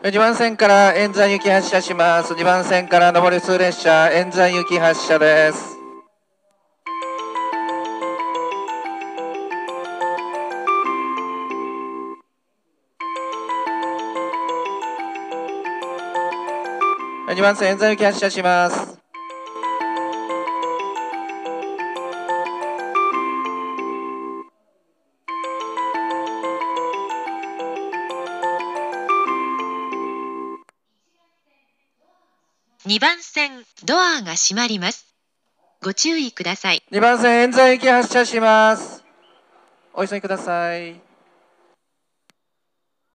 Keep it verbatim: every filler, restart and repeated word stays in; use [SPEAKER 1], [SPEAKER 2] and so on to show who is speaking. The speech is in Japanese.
[SPEAKER 1] にばん線から円山行き発車します。にばん線から上り普通列車円山行き発車です。にばん線円山行き発車します。
[SPEAKER 2] にばん線ドアが閉まります。ご注意ください。
[SPEAKER 1] にばん線円山行き発車します。お急ぎください。